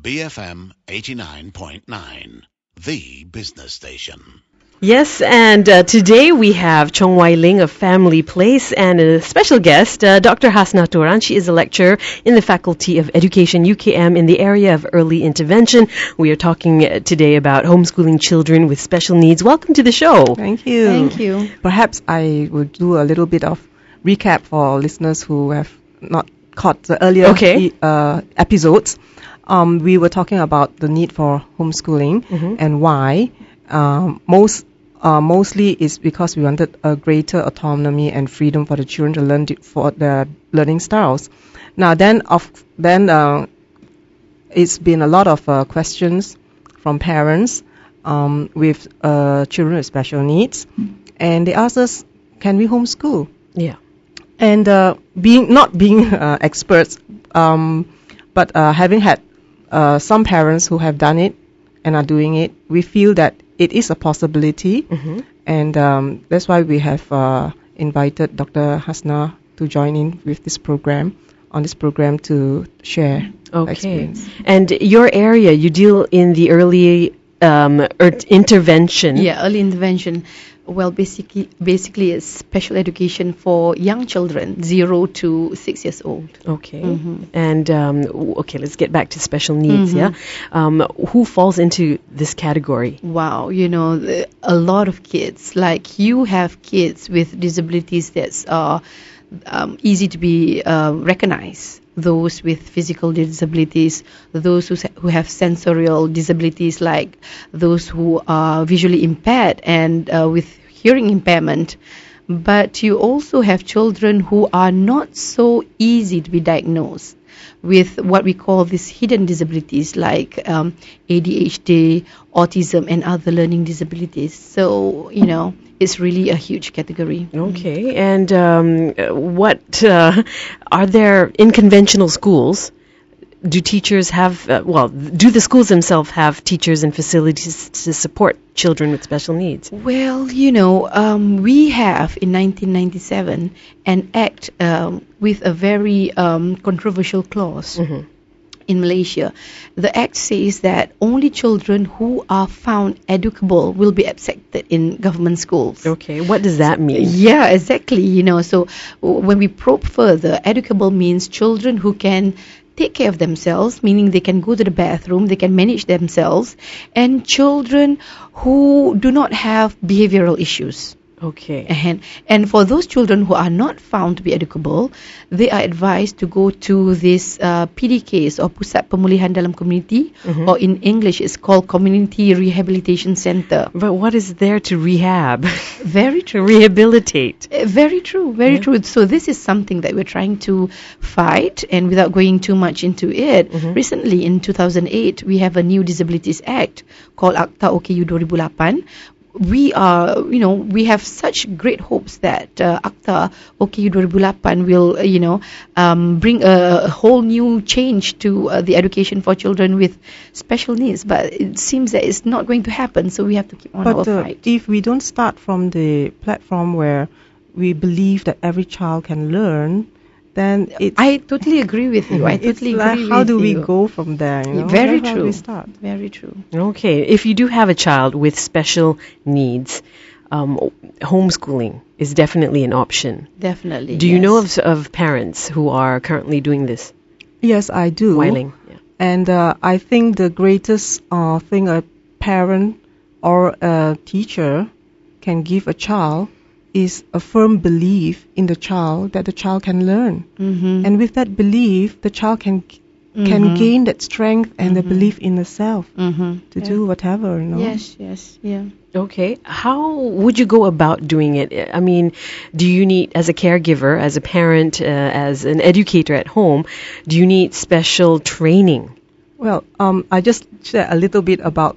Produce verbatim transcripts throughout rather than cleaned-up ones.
B F M eighty-nine point nine, the business station. Yes, and uh, today we have Chong Wai Ling of Family Place and a special guest, uh, Doctor Hasna Turan. She is a lecturer in the Faculty of Education, U K M, in the area of early intervention. We are talking uh, today about homeschooling children with special needs. Welcome to the show. Thank you. Thank you. Perhaps I will do a little bit of recap for listeners who have not caught the earlier Okay. e- uh, episodes. Um, we were talking about the need for homeschooling Mhm. and why. Um, most uh, mostly is because we wanted a greater autonomy and freedom for the children to learn di- for their learning styles. Now then, of then uh, it's been a lot of uh, questions from parents um, with uh, children with special needs, and they asked us, "Can we homeschool?" Yeah. And uh, being not being uh, experts, um, but uh, having had uh, some parents who have done it and are doing it, we feel that it is a possibility, Mhm. and um, that's why we have uh, invited Doctor Hasna to join in with this program, on this program to share the Okay. experience. And your area, you deal in the early um, er- intervention. Yeah, early intervention. Well, basically, basically, it's special education for young children, zero to six years old. Okay. Mhm. And um, w- okay, let's get back to special needs. Mhm. Yeah. Um, who falls into this category? Wow, you know, the- a lot of kids. Like you have kids with disabilities that's uh, um, easy to be uh, recognized. Those with physical disabilities, those who, se- who have sensorial disabilities, like those who are visually impaired and uh, with hearing impairment. But you also have children who are not so easy to be diagnosed with what we call these hidden disabilities like um, A D H D, autism, and other learning disabilities. So, you know, it's really a huge category. Okay. And um, uh, what uh, are there in conventional schools? Do teachers have, uh, well, do the schools themselves have teachers and facilities to support children with special needs? Well, you know, um, we have in nineteen ninety-seven an act um, with a very um, controversial clause. Mhm. In Malaysia. The act says that only children who are found educable will be accepted in government schools. Okay. What does that mean? Yeah, exactly. You know, so w- when we probe further, educable means children who can take care of themselves, meaning they can go to the bathroom, they can manage themselves, and children who do not have behavioral issues. Okay. And, and for those children who are not found to be educable, they are advised to go to this uh, P D Ks or Pusat Pemulihan Dalam Community, Mhm. or in English it's called Community Rehabilitation Center. But what is there to rehab? Very To true. rehabilitate? Uh, Very true, very Yeah. true. So this is something that we're trying to fight, and without going too much into it, Mhm. recently in two thousand eight we have a new Disabilities Act called Akta O K U two thousand eight. We are, you know, we have such great hopes that uh, Akta O K U two thousand eight will, uh, you know, um, bring a, a whole new change to uh, the education for children with special needs. But it seems that it's not going to happen, so we have to keep on our But uh, fight. if we don't start from the platform where we believe that every child can learn, then it's, I totally agree with you. I it's totally like, agree how with do we you. go from there? You know? Very How do true. we start? Very true. Okay. If you do have a child with special needs, um, homeschooling is definitely an option. Definitely. Do you yes. know of, of parents who are currently doing this? Yes, I do. Weiling. Yeah. And uh, I think the greatest uh, thing a parent or a teacher can give a child is a firm belief in the child that the child can learn. Mm-hmm. And with that belief, the child can can Mhm. gain that strength and the Mhm. belief in the self Mm-hmm. to do whatever, you know. Yes, yes, yeah. Okay. How would you go about doing it? I mean, do you need, as a caregiver, as a parent, uh, as an educator at home, do you need special training? Well, um, I just share a little bit about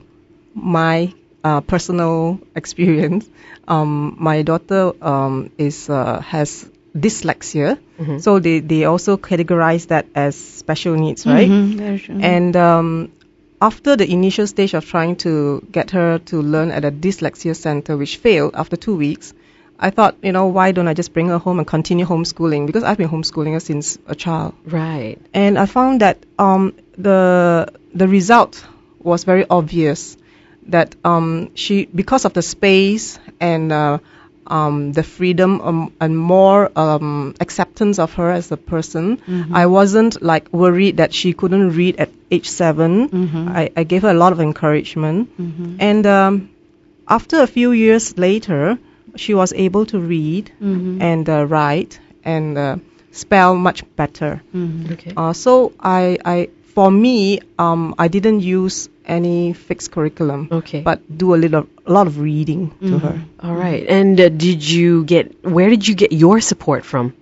my uh, personal experience. Um, my daughter um, is uh, has dyslexia, Mhm. so they, they also categorize that as special needs, right? Mhm, very true. And um, after the initial stage of trying to get her to learn at a dyslexia center, which failed after two weeks, I thought, you know, why don't I just bring her home and continue homeschooling? Because I've been homeschooling her since a child. Right. And I found that um, the the result was very obvious. That um, she, because of the space and uh, um, the freedom um, and more um, acceptance of her as a person, Mm-hmm. I wasn't like worried that she couldn't read at age seven. Mm-hmm. I, I gave her a lot of encouragement. Mm-hmm. And um, after a few years later, she was able to read Mm-hmm. and uh, write and uh, spell much better. Mm-hmm. Okay. Uh, so I, I, for me, um, I didn't use any fixed curriculum, Okay. but do a little, a lot of reading to Mhm. her. All right. And uh, did you get, where did you get your support from?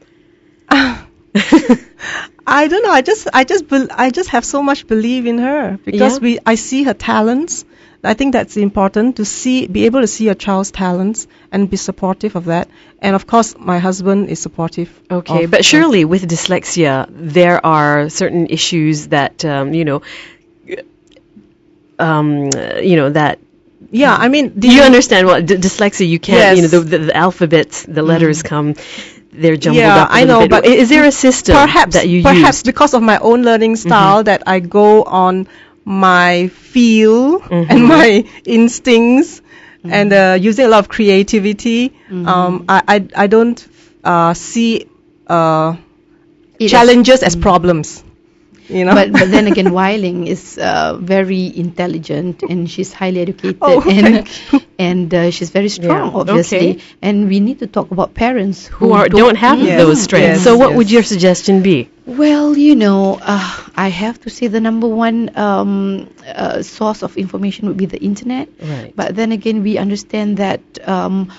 I don't know. I just, I just, bel I just have so much belief in her because Yeah. we, I see her talents. I think that's important to see, be able to see a child's talents and be supportive of that. And of course, my husband is supportive. Okay, of- but surely with dyslexia, there are certain issues that, um, you know, um, you know, that Yeah, I mean, do you understand what d- dyslexia? You can't, you know, Yes. the, the, the alphabets, the letters come, they're jumbled Yeah, up. a I little know, bit. but I- is there a system perhaps that you perhaps use? because of my own learning style that I go on my feel and my instincts and uh, using a lot of creativity. Um, I, I I don't uh, see uh, It is- challenges as problems. You know. But but then again, Weiling is uh, very intelligent and she's highly educated Oh, and thank you. and uh, she's very strong, Yeah, obviously. okay. And we need to talk about parents who, Who are, don't have Yes, those strengths. yes, so what yes. would your suggestion be? Well, you know, uh, I have to say the number one um, uh, source of information would be the internet. Right. But then again, we understand that um,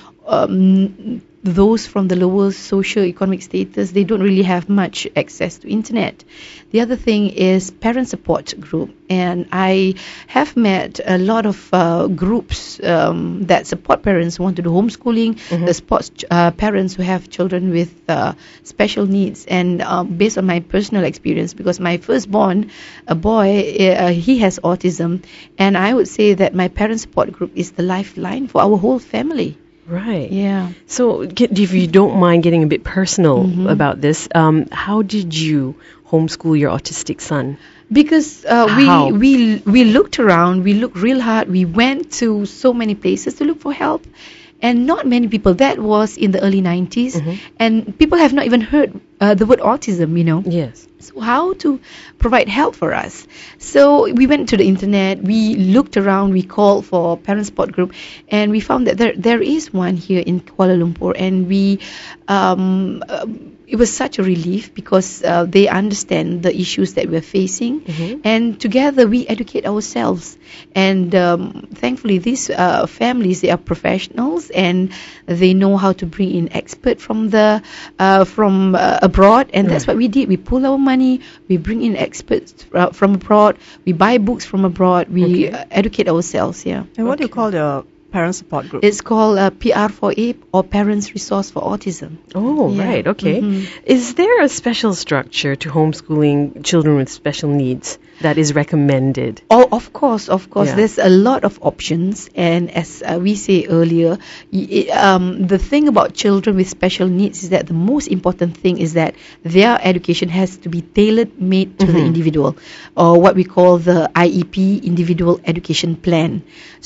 um, those from the lower socio-economic status, they don't really have much access to internet. The other thing is parent support group, and I have met a lot of uh, groups um, that support parents who want to do homeschooling, the sports uh, parents who have children with uh, special needs, and um, based on my personal experience, because my firstborn, a boy, uh, he has autism, and I would say that my parent support group is the lifeline for our whole family. Right. Yeah. So, get, if you don't mind getting a bit personal Mhm. about this, um, how did you homeschool your autistic son? Because uh, How? we we we looked around, we looked real hard, we went to so many places to look for help, and not many people. That was in the early nineties, Mhm. and people have not even heard uh, the word autism, you know. Yes. So how to provide help for us? So we went to the internet, we looked around, we called for parent support group, and we found that there there is one here in Kuala Lumpur, and we um, uh, it was such a relief because uh, they understand the issues that we're facing, Mhm. and together we educate ourselves. And um, thankfully, these uh, families, they are professionals and they know how to bring in expert from the uh, from uh, abroad, and that's Right. what we did. We pull our money, we bring in experts uh, from abroad, we buy books from abroad, we Okay. uh, educate ourselves. Yeah, And what do you Okay. call the parent support group? it's called uh, P R for A P E or Parents Resource for Autism. Oh, Yeah. right. Okay. Mhm. Is there a special structure to homeschooling children with special needs that is recommended? Oh, of course, of course. Yeah. There's a lot of options, and as uh, we say earlier, y- it, um, the thing about children with special needs is that the most important thing is that their education has to be tailored made to the Mhm. individual, or what we call the I E P, Individual Education Plan.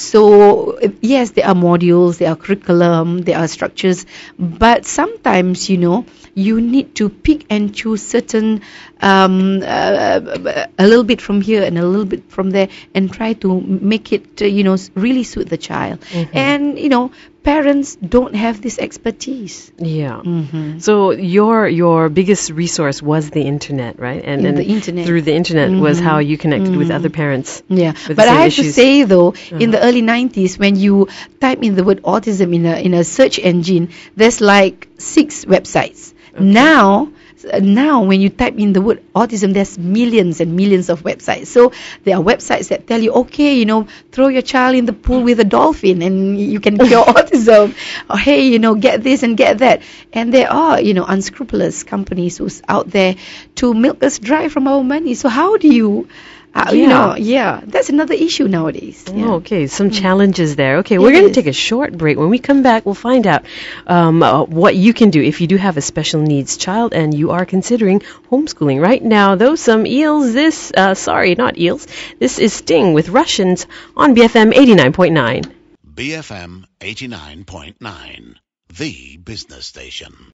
So uh, yes, there are modules, there are curriculum, there are structures, but sometimes, you know, you need to pick and choose certain um, uh, a little bit from here and a little bit from there, and try to make it uh, you know s- really suit the child. Mhm. And you know, parents don't have this expertise. Yeah. Mm-hmm. So your your biggest resource was the internet, right? And, In and the internet. through the internet was Mhm. how you connected with Mhm. other parents. Yeah, with the but I same have to issues. say though, in Uh-huh. the early nineties, when you type in the word autism in a in a search engine, there's like six websites. Now, now when you type in the word autism, there's millions and millions of websites. So there are websites that tell you, okay, you know, throw your child in the pool with a dolphin and you can cure autism. Or hey, you know, get this and get that. And there are, you know, unscrupulous companies who's out there to milk us dry from our money. So how do you Uh, Yeah. You know, yeah, that's another issue nowadays. Yeah. Oh, okay, some challenges there. Okay, we're It going to is. take a short break. When we come back, we'll find out um, uh, what you can do if you do have a special needs child and you are considering homeschooling. Right now, though, some eels. This, uh, sorry, not eels. This is Sting with Russians on B F M eighty-nine point nine. B F M eighty-nine point nine, the business station.